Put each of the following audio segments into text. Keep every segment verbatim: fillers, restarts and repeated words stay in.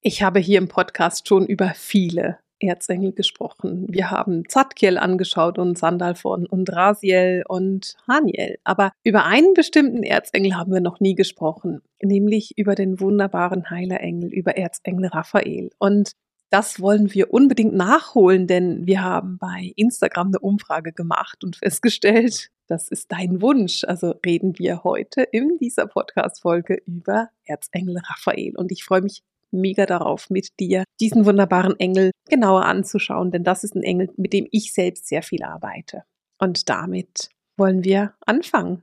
Ich habe hier im Podcast schon über viele Erzengel gesprochen. Wir haben Zadkiel angeschaut und Sandalphon und Raziel und Haniel. Aber über einen bestimmten Erzengel haben wir noch nie gesprochen, nämlich über den wunderbaren Heilerengel, über Erzengel Raphael. Und das wollen wir unbedingt nachholen, denn wir haben bei Instagram eine Umfrage gemacht und festgestellt, das ist dein Wunsch. Also reden wir heute in dieser Podcast-Folge über Erzengel Raphael. Und ich freue mich mega darauf, mit dir diesen wunderbaren Engel genauer anzuschauen, denn das ist ein Engel, mit dem ich selbst sehr viel arbeite. Und damit wollen wir anfangen.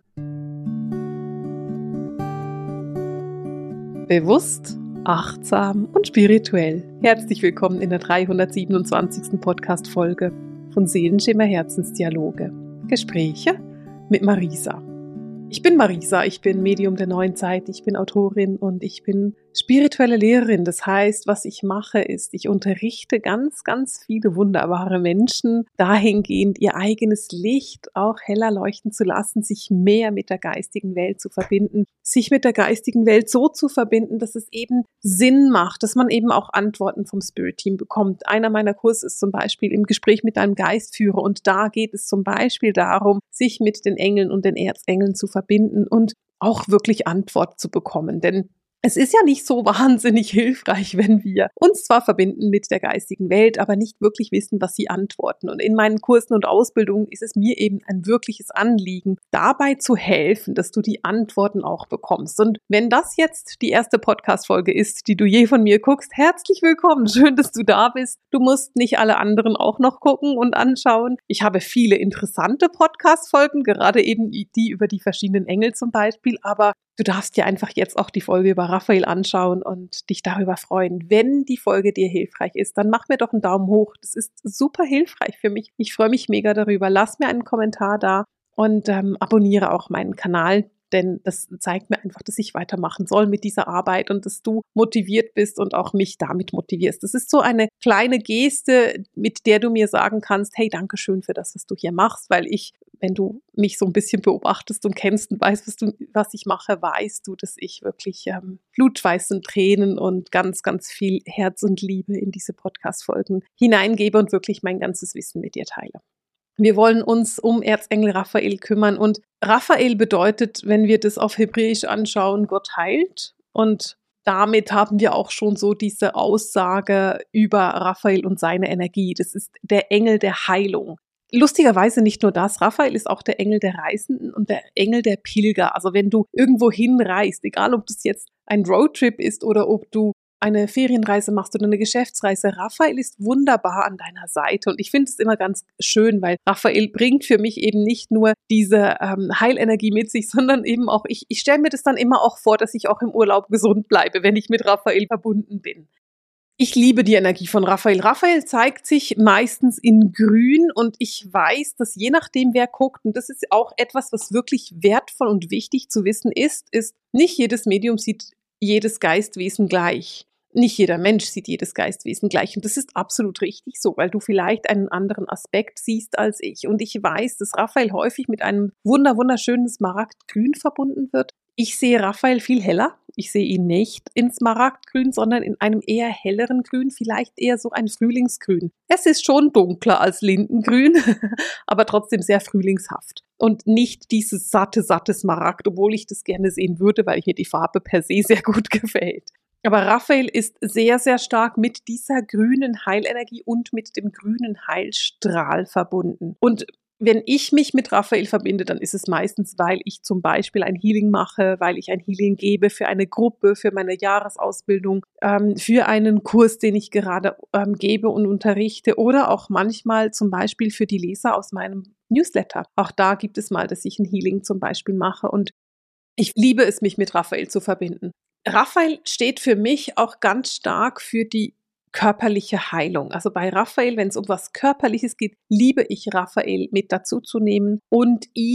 Bewusst, achtsam und spirituell. Herzlich willkommen in der dreihundertsiebenundzwanzigsten Podcast-Folge von Seelenschimmer Herzensdialoge. Gespräche mit Marisa. Ich bin Marisa, ich bin Medium der neuen Zeit, ich bin Autorin und ich bin spirituelle Lehrerin. Das heißt, was ich mache, ist, ich unterrichte ganz, ganz viele wunderbare Menschen dahingehend, ihr eigenes Licht auch heller leuchten zu lassen, sich mehr mit der geistigen Welt zu verbinden, sich mit der geistigen Welt so zu verbinden, dass es eben Sinn macht, dass man eben auch Antworten vom Spirit-Team bekommt. Einer meiner Kurse ist zum Beispiel im Gespräch mit einem Geistführer und da geht es zum Beispiel darum, sich mit den Engeln und den Erzengeln zu verbinden und auch wirklich Antwort zu bekommen, denn es ist ja nicht so wahnsinnig hilfreich, wenn wir uns zwar verbinden mit der geistigen Welt, aber nicht wirklich wissen, was sie antworten. Und in meinen Kursen und Ausbildungen ist es mir eben ein wirkliches Anliegen, dabei zu helfen, dass du die Antworten auch bekommst. Und wenn das jetzt die erste Podcast-Folge ist, die du je von mir guckst, herzlich willkommen. Schön, dass du da bist. Du musst nicht alle anderen auch noch gucken und anschauen. Ich habe viele interessante Podcast-Folgen, gerade eben die über die verschiedenen Engel zum Beispiel, aber du darfst dir einfach jetzt auch die Folge über Raphael anschauen und dich darüber freuen. Wenn die Folge dir hilfreich ist, dann mach mir doch einen Daumen hoch. Das ist super hilfreich für mich. Ich freue mich mega darüber. Lass mir einen Kommentar da und ähm, abonniere auch meinen Kanal, denn das zeigt mir einfach, dass ich weitermachen soll mit dieser Arbeit und dass du motiviert bist und auch mich damit motivierst. Das ist so eine kleine Geste, mit der du mir sagen kannst, hey, danke schön für das, was du hier machst, weil ich, wenn du mich so ein bisschen beobachtest und kennst und weißt, was, du, was ich mache, weißt du, dass ich wirklich ähm, Blutschweiß und Tränen und ganz, ganz viel Herz und Liebe in diese Podcast-Folgen hineingebe und wirklich mein ganzes Wissen mit dir teile. Wir wollen uns um Erzengel Raphael kümmern und Raphael bedeutet, wenn wir das auf Hebräisch anschauen, Gott heilt und damit haben wir auch schon so diese Aussage über Raphael und seine Energie. Das ist der Engel der Heilung. Lustigerweise nicht nur das, Raphael ist auch der Engel der Reisenden und der Engel der Pilger. Also wenn du irgendwo hinreist, egal ob das jetzt ein Roadtrip ist oder ob du eine Ferienreise machst oder eine Geschäftsreise, Raphael ist wunderbar an deiner Seite und ich finde es immer ganz schön, weil Raphael bringt für mich eben nicht nur diese ähm, Heilenergie mit sich, sondern eben auch, ich, ich stelle mir das dann immer auch vor, dass ich auch im Urlaub gesund bleibe, wenn ich mit Raphael verbunden bin. Ich liebe die Energie von Raphael. Raphael zeigt sich meistens in Grün und ich weiß, dass je nachdem, wer guckt, und das ist auch etwas, was wirklich wertvoll und wichtig zu wissen ist, ist, nicht jedes Medium sieht jedes Geistwesen gleich. Nicht jeder Mensch sieht jedes Geistwesen gleich und das ist absolut richtig so, weil du vielleicht einen anderen Aspekt siehst als ich. Und ich weiß, dass Raphael häufig mit einem wunder wunderschönen Smaragdgrün verbunden wird. Ich sehe Raphael viel heller. Ich sehe ihn nicht in Smaragdgrün, sondern in einem eher helleren Grün, vielleicht eher so ein Frühlingsgrün. Es ist schon dunkler als Lindengrün, aber trotzdem sehr frühlingshaft. Und nicht dieses satte, satte Smaragd, obwohl ich das gerne sehen würde, weil mir die Farbe per se sehr gut gefällt. Aber Raphael ist sehr, sehr stark mit dieser grünen Heilenergie und mit dem grünen Heilstrahl verbunden. Und wenn ich mich mit Raphael verbinde, dann ist es meistens, weil ich zum Beispiel ein Healing mache, weil ich ein Healing gebe für eine Gruppe, für meine Jahresausbildung, ähm, für einen Kurs, den ich gerade ähm, gebe und unterrichte oder auch manchmal zum Beispiel für die Leser aus meinem Newsletter. Auch da gibt es mal, dass ich ein Healing zum Beispiel mache und ich liebe es, mich mit Raphael zu verbinden. Raphael steht für mich auch ganz stark für die körperliche Heilung. Also bei Raphael, wenn es um was Körperliches geht, liebe ich Raphael mit dazu zu nehmen und ihn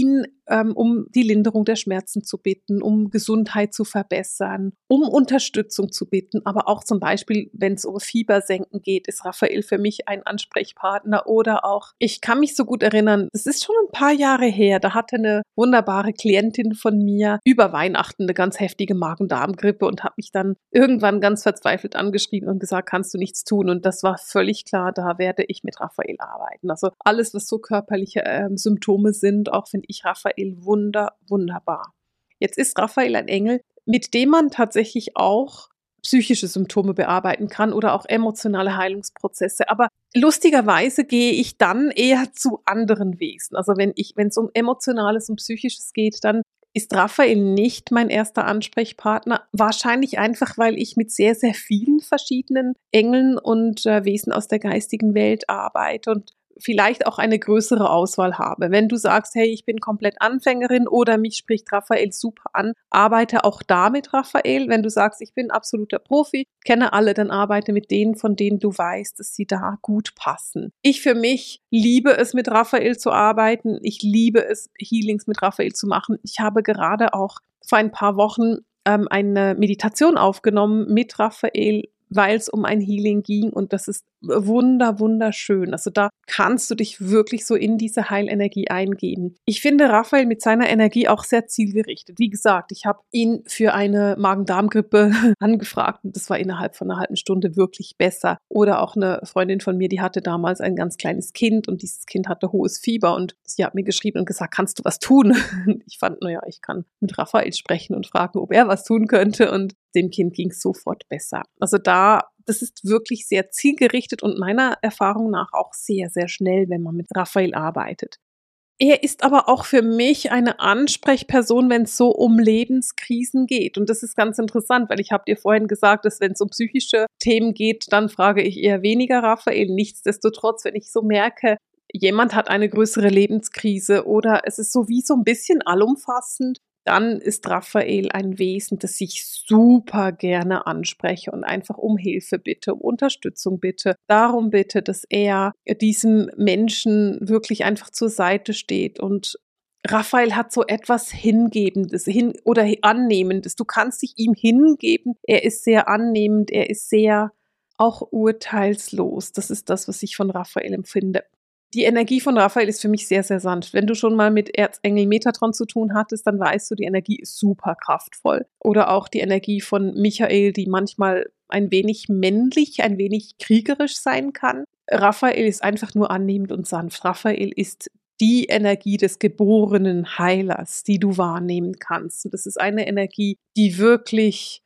ähm, um die Linderung der Schmerzen zu bitten, um Gesundheit zu verbessern, um Unterstützung zu bitten. Aber auch zum Beispiel, wenn es um Fiebersenken geht, ist Raphael für mich ein Ansprechpartner. Oder auch, ich kann mich so gut erinnern, es ist schon ein paar Jahre her, da hatte eine wunderbare Klientin von mir über Weihnachten eine ganz heftige Magen-Darm-Grippe und hat mich dann irgendwann ganz verzweifelt angeschrieben und gesagt, kannst du nichts tun? Und das war völlig klar, da werde ich mit Raphael arbeiten. Also alles, was so körperliche äh, Symptome sind, auch finde ich Raphael wunder, wunderbar. Jetzt ist Raphael ein Engel, mit dem man tatsächlich auch psychische Symptome bearbeiten kann oder auch emotionale Heilungsprozesse. Aber lustigerweise gehe ich dann eher zu anderen Wesen. Also wenn ich, wenn es um Emotionales und Psychisches geht, dann ist Raphael nicht mein erster Ansprechpartner. Wahrscheinlich einfach, weil ich mit sehr, sehr vielen verschiedenen Engeln und äh, Wesen aus der geistigen Welt arbeite und vielleicht auch eine größere Auswahl habe. Wenn du sagst, hey, ich bin komplett Anfängerin oder mich spricht Raphael super an, arbeite auch da mit Raphael. Wenn du sagst, ich bin absoluter Profi, kenne alle, dann arbeite mit denen, von denen du weißt, dass sie da gut passen. Ich für mich liebe es, mit Raphael zu arbeiten. Ich liebe es, Healings mit Raphael zu machen. Ich habe gerade auch vor ein paar Wochen ähm, eine Meditation aufgenommen mit Raphael, weil es um ein Healing ging und das ist wunder, wunderschön. Also da kannst du dich wirklich so in diese Heilenergie eingeben. Ich finde Raphael mit seiner Energie auch sehr zielgerichtet. Wie gesagt, ich habe ihn für eine Magen-Darm-Grippe angefragt und das war innerhalb von einer halben Stunde wirklich besser. Oder auch eine Freundin von mir, die hatte damals ein ganz kleines Kind und dieses Kind hatte hohes Fieber und sie hat mir geschrieben und gesagt, kannst du was tun? Ich fand, naja, ich kann mit Raphael sprechen und fragen, ob er was tun könnte und dem Kind ging es sofort besser. Also da, das ist wirklich sehr zielgerichtet und meiner Erfahrung nach auch sehr, sehr schnell, wenn man mit Raphael arbeitet. Er ist aber auch für mich eine Ansprechperson, wenn es so um Lebenskrisen geht. Und das ist ganz interessant, weil ich habe dir vorhin gesagt, dass wenn es um psychische Themen geht, dann frage ich eher weniger Raphael. Nichtsdestotrotz, wenn ich so merke, jemand hat eine größere Lebenskrise oder es ist so wie so ein bisschen allumfassend, dann ist Raphael ein Wesen, das ich super gerne anspreche und einfach um Hilfe bitte, um Unterstützung bitte, darum bitte, dass er diesem Menschen wirklich einfach zur Seite steht. Und Raphael hat so etwas Hingebendes hin oder Annehmendes. Du kannst dich ihm hingeben. Er ist sehr annehmend, er ist sehr auch urteilslos. Das ist das, was ich von Raphael empfinde. Die Energie von Raphael ist für mich sehr, sehr sanft. Wenn du schon mal mit Erzengel Metatron zu tun hattest, dann weißt du, die Energie ist super kraftvoll. Oder auch die Energie von Michael, die manchmal ein wenig männlich, ein wenig kriegerisch sein kann. Raphael ist einfach nur annehmend und sanft. Raphael ist die Energie des geborenen Heilers, die du wahrnehmen kannst. Und das ist eine Energie, die wirklich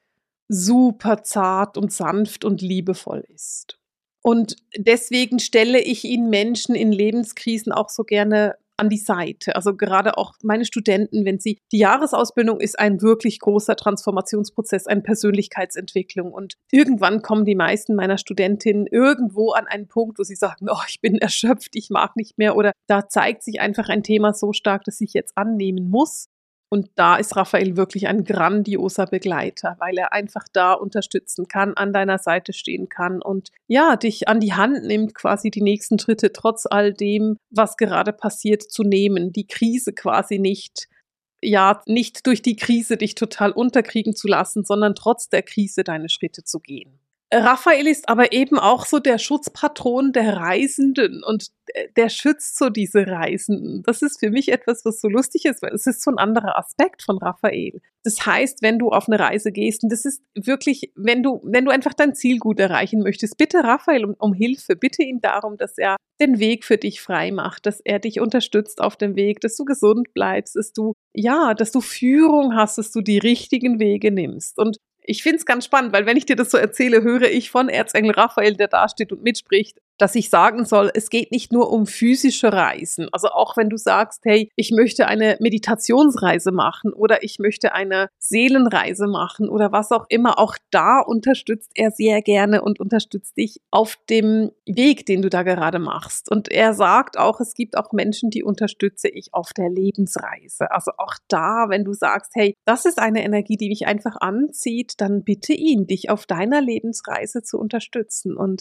super zart und sanft und liebevoll ist. Und deswegen stelle ich ihn Menschen in Lebenskrisen auch so gerne an die Seite. Also gerade auch meine Studenten, wenn sie, die Jahresausbildung ist ein wirklich großer Transformationsprozess, eine Persönlichkeitsentwicklung. Und irgendwann kommen die meisten meiner Studentinnen irgendwo an einen Punkt, wo sie sagen, oh, ich bin erschöpft, ich mag nicht mehr. Oder da zeigt sich einfach ein Thema so stark, dass ich jetzt annehmen muss. Und da ist Raphael wirklich ein grandioser Begleiter, weil er einfach da unterstützen kann, an deiner Seite stehen kann und ja, dich an die Hand nimmt, quasi die nächsten Schritte trotz all dem, was gerade passiert, zu nehmen. Die Krise quasi nicht, ja, nicht durch die Krise dich total unterkriegen zu lassen, sondern trotz der Krise deine Schritte zu gehen. Raphael ist aber eben auch so der Schutzpatron der Reisenden und der schützt so diese Reisenden. Das ist für mich etwas, was so lustig ist, weil es ist so ein anderer Aspekt von Raphael. Das heißt, wenn du auf eine Reise gehst, und das ist wirklich, wenn du, wenn du einfach dein Ziel gut erreichen möchtest, bitte Raphael um, um Hilfe, bitte ihn darum, dass er den Weg für dich frei macht, dass er dich unterstützt auf dem Weg, dass du gesund bleibst, dass du, ja, dass du Führung hast, dass du die richtigen Wege nimmst. Und ich finde es ganz spannend, weil wenn ich dir das so erzähle, höre ich von Erzengel Raphael, der da steht und mitspricht, dass ich sagen soll, es geht nicht nur um physische Reisen. Also auch wenn du sagst, hey, ich möchte eine Meditationsreise machen oder ich möchte eine Seelenreise machen oder was auch immer, auch da unterstützt er sehr gerne und unterstützt dich auf dem Weg, den du da gerade machst. Und er sagt auch, es gibt auch Menschen, die unterstütze ich auf der Lebensreise. Also auch da, wenn du sagst, hey, das ist eine Energie, die mich einfach anzieht, dann bitte ihn, dich auf deiner Lebensreise zu unterstützen. Und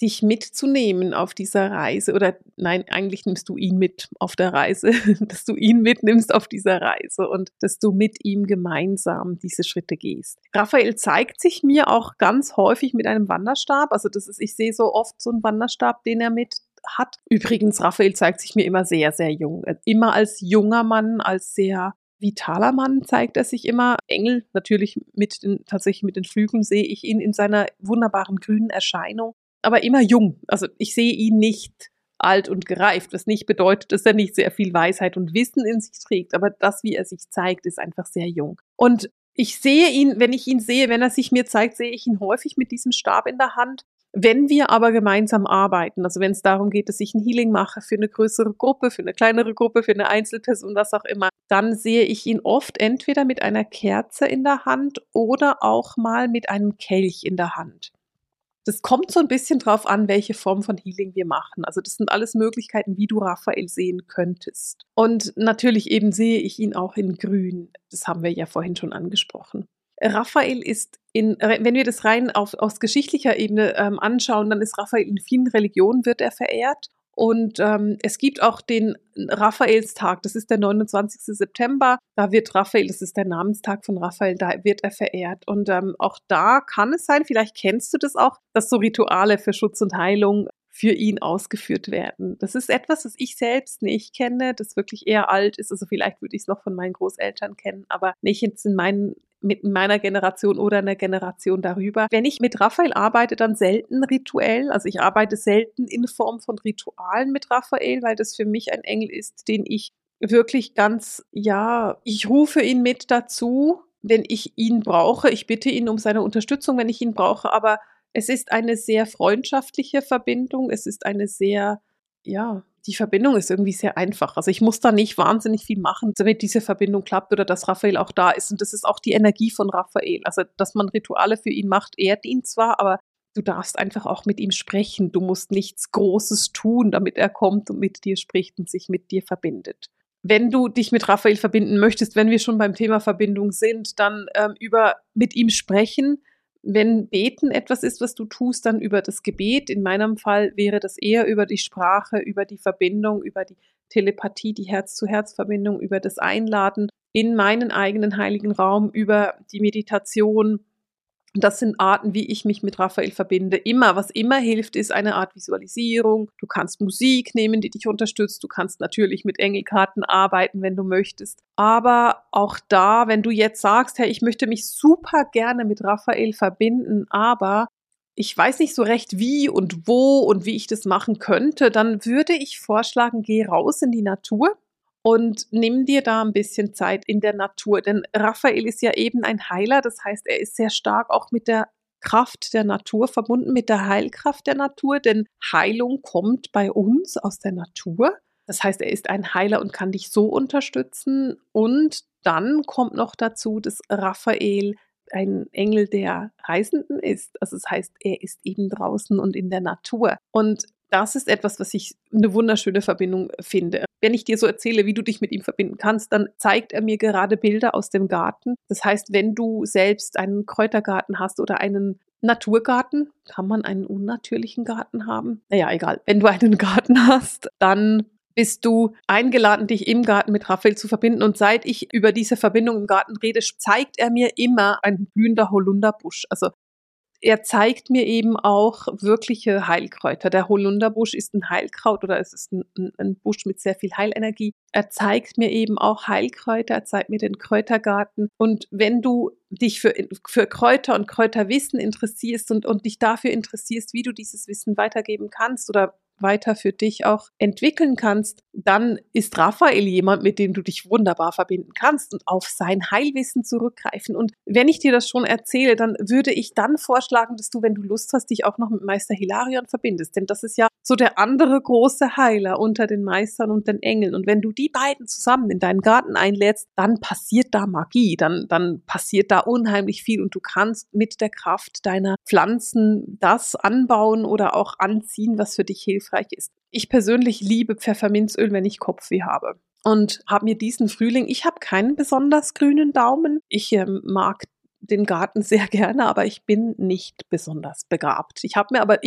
dich mitzunehmen auf dieser Reise oder nein, eigentlich nimmst du ihn mit auf der Reise, dass du ihn mitnimmst auf dieser Reise und dass du mit ihm gemeinsam diese Schritte gehst. Raphael zeigt sich mir auch ganz häufig mit einem Wanderstab, also das ist, ich sehe so oft so einen Wanderstab, den er mit hat. Übrigens, Raphael zeigt sich mir immer sehr, sehr jung, immer als junger Mann, als sehr vitaler Mann zeigt er sich immer. Engel natürlich mit den, tatsächlich mit den Flügeln sehe ich ihn in seiner wunderbaren grünen Erscheinung, aber immer jung. Also ich sehe ihn nicht alt und gereift, was nicht bedeutet, dass er nicht sehr viel Weisheit und Wissen in sich trägt, aber das, wie er sich zeigt, ist einfach sehr jung. Und ich sehe ihn, wenn ich ihn sehe, wenn er sich mir zeigt, sehe ich ihn häufig mit diesem Stab in der Hand. Wenn wir aber gemeinsam arbeiten, also wenn es darum geht, dass ich ein Healing mache für eine größere Gruppe, für eine kleinere Gruppe, für eine Einzelperson, was auch immer, dann sehe ich ihn oft entweder mit einer Kerze in der Hand oder auch mal mit einem Kelch in der Hand. Das kommt so ein bisschen drauf an, welche Form von Healing wir machen. Also das sind alles Möglichkeiten, wie du Raphael sehen könntest. Und natürlich eben sehe ich ihn auch in Grün. Das haben wir ja vorhin schon angesprochen. Raphael ist in, wenn wir das rein auf, aus geschichtlicher Ebene ähm, anschauen, dann ist Raphael in vielen Religionen wird er verehrt. Und ähm, es gibt auch den Raphaelstag, das ist der neunundzwanzigste September, da wird Raphael, das ist der Namenstag von Raphael, da wird er verehrt. Und ähm, auch da kann es sein, vielleicht kennst du das auch, dass so Rituale für Schutz und Heilung für ihn ausgeführt werden. Das ist etwas, das ich selbst nicht kenne, das wirklich eher alt ist. Also vielleicht würde ich es noch von meinen Großeltern kennen, aber nicht jetzt in meinen mit meiner Generation oder einer Generation darüber. Wenn ich mit Raphael arbeite, dann selten rituell. Also ich arbeite selten in Form von Ritualen mit Raphael, weil das für mich ein Engel ist, den ich wirklich ganz, ja, ich rufe ihn mit dazu, wenn ich ihn brauche. Ich bitte ihn um seine Unterstützung, wenn ich ihn brauche, aber es ist eine sehr freundschaftliche Verbindung. Es ist eine sehr, ja, die Verbindung ist irgendwie sehr einfach. Also ich muss da nicht wahnsinnig viel machen, damit diese Verbindung klappt oder dass Raphael auch da ist. Und das ist auch die Energie von Raphael. Also dass man Rituale für ihn macht, ehrt ihn zwar, aber du darfst einfach auch mit ihm sprechen. Du musst nichts Großes tun, damit er kommt und mit dir spricht und sich mit dir verbindet. Wenn du dich mit Raphael verbinden möchtest, wenn wir schon beim Thema Verbindung sind, dann ähm, über mit ihm sprechen. Wenn Beten etwas ist, was du tust, dann über das Gebet. In meinem Fall wäre das eher über die Sprache, über die Verbindung, über die Telepathie, die Herz-zu-Herz-Verbindung, über das Einladen in meinen eigenen heiligen Raum, über die Meditation. Das sind Arten, wie ich mich mit Raphael verbinde. Immer, was immer hilft, ist eine Art Visualisierung. Du kannst Musik nehmen, die dich unterstützt. Du kannst natürlich mit Engelkarten arbeiten, wenn du möchtest. Aber auch da, wenn du jetzt sagst, hey, ich möchte mich super gerne mit Raphael verbinden, aber ich weiß nicht so recht wie und wo und wie ich das machen könnte, dann würde ich vorschlagen, geh raus in die Natur. Und nimm dir da ein bisschen Zeit in der Natur, denn Raphael ist ja eben ein Heiler, das heißt, er ist sehr stark auch mit der Kraft der Natur verbunden, mit der Heilkraft der Natur, denn Heilung kommt bei uns aus der Natur. Das heißt, er ist ein Heiler und kann dich so unterstützen. Und dann kommt noch dazu, dass Raphael ein Engel der Reisenden ist. Also das heißt, er ist eben draußen und in der Natur. Und das ist etwas, was ich eine wunderschöne Verbindung finde. Wenn ich dir so erzähle, wie du dich mit ihm verbinden kannst, dann zeigt er mir gerade Bilder aus dem Garten. Das heißt, wenn du selbst einen Kräutergarten hast oder einen Naturgarten, kann man einen unnatürlichen Garten haben? Naja, egal. Wenn du einen Garten hast, dann bist du eingeladen, dich im Garten mit Raphael zu verbinden. Und seit ich über diese Verbindung im Garten rede, zeigt er mir immer ein blühender Holunderbusch. Also er zeigt mir eben auch wirkliche Heilkräuter. Der Holunderbusch ist ein Heilkraut oder es ist ein, ein, ein Busch mit sehr viel Heilenergie. Er zeigt mir eben auch Heilkräuter, er zeigt mir den Kräutergarten. Und wenn du dich für, für Kräuter und Kräuterwissen interessierst und, und dich dafür interessierst, wie du dieses Wissen weitergeben kannst oder weiter für dich auch entwickeln kannst, dann ist Raphael jemand, mit dem du dich wunderbar verbinden kannst und auf sein Heilwissen zurückgreifen. Und wenn ich dir das schon erzähle, dann würde ich dann vorschlagen, dass du, wenn du Lust hast, dich auch noch mit Meister Hilarion verbindest. Denn das ist ja so der andere große Heiler unter den Meistern und den Engeln. Und wenn du die beiden zusammen in deinen Garten einlädst, dann passiert da Magie, dann, dann passiert da unheimlich viel und du kannst mit der Kraft deiner Pflanzen das anbauen oder auch anziehen, was für dich hilfreich ist. Ich persönlich liebe Pfefferminzöl, wenn ich Kopfweh habe. Und habe mir diesen Frühling, ich habe keinen besonders grünen Daumen. Ich ähm, mag den Garten sehr gerne, aber ich bin nicht besonders begabt. Ich habe mir aber, ich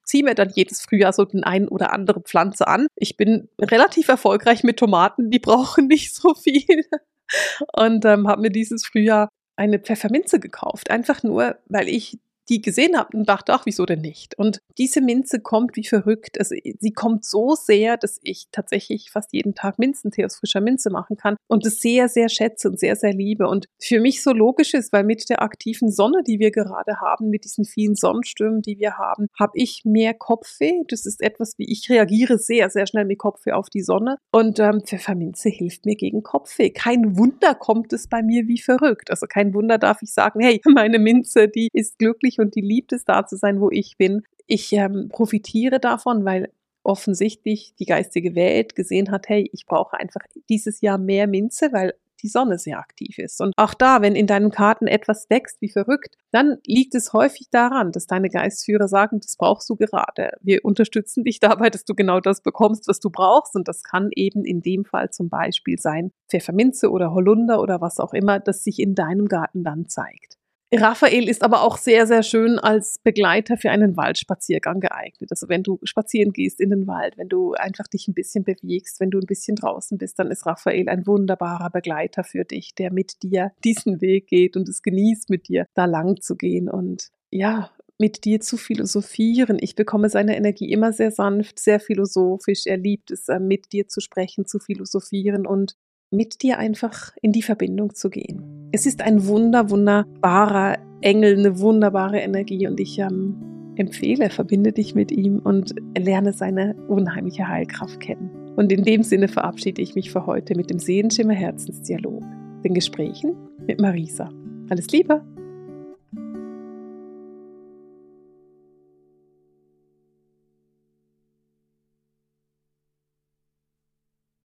ziehe mir dann jedes Frühjahr so den einen oder andere Pflanze an. Ich bin relativ erfolgreich mit Tomaten, die brauchen nicht so viel. Und ähm, habe mir dieses Frühjahr eine Pfefferminze gekauft. Einfach nur, weil ich die gesehen habe und dachte, ach, wieso denn nicht? Und diese Minze kommt wie verrückt. Also sie kommt so sehr, dass ich tatsächlich fast jeden Tag Minzentee aus frischer Minze machen kann und es sehr, sehr schätze und sehr, sehr liebe. Und für mich so logisch ist, weil mit der aktiven Sonne, die wir gerade haben, mit diesen vielen Sonnenstürmen, die wir haben, habe ich mehr Kopfweh. Das ist etwas, wie ich reagiere sehr, sehr schnell mit Kopfweh auf die Sonne. Und ähm, Pfefferminze hilft mir gegen Kopfweh. Kein Wunder kommt es bei mir wie verrückt. Also kein Wunder darf ich sagen, hey, meine Minze, die ist glücklich und die liebt es, da zu sein, wo ich bin. Ich ähm, profitiere davon, weil offensichtlich die geistige Welt gesehen hat, hey, ich brauche einfach dieses Jahr mehr Minze, weil die Sonne sehr aktiv ist. Und auch da, wenn in deinem Garten etwas wächst wie verrückt, dann liegt es häufig daran, dass deine Geistführer sagen, das brauchst du gerade. Wir unterstützen dich dabei, dass du genau das bekommst, was du brauchst. Und das kann eben in dem Fall zum Beispiel sein Pfefferminze oder Holunder oder was auch immer, das sich in deinem Garten dann zeigt. Raphael ist aber auch sehr, sehr schön als Begleiter für einen Waldspaziergang geeignet. Also wenn du spazieren gehst in den Wald, wenn du einfach dich ein bisschen bewegst, wenn du ein bisschen draußen bist, dann ist Raphael ein wunderbarer Begleiter für dich, der mit dir diesen Weg geht und es genießt, mit dir da lang zu gehen und ja, mit dir zu philosophieren. Ich bekomme seine Energie immer sehr sanft, sehr philosophisch. Er liebt es, mit dir zu sprechen, zu philosophieren und mit dir einfach in die Verbindung zu gehen. Es ist ein wunder, wunderbarer Engel, eine wunderbare Energie und ich ähm, empfehle, verbinde dich mit ihm und lerne seine unheimliche Heilkraft kennen. Und in dem Sinne verabschiede ich mich für heute mit dem Seelenschimmer Herzensdialog, den Gesprächen mit Marisa. Alles Liebe!